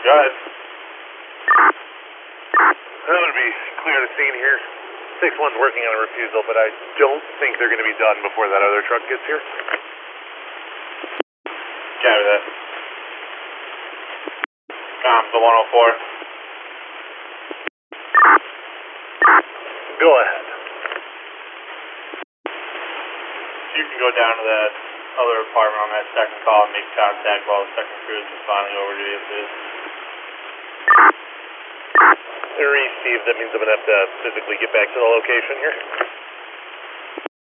Go ahead. I'm going to be clear the scene here. 6-1's working on a refusal, but I don't think they're going to be done before that other truck gets here. Copy that. To 104. Go ahead. You can go down to that other apartment on that second call and make contact while the second crew is responding over to you, please. Steve, that means I'm going to have to physically get back to the location here.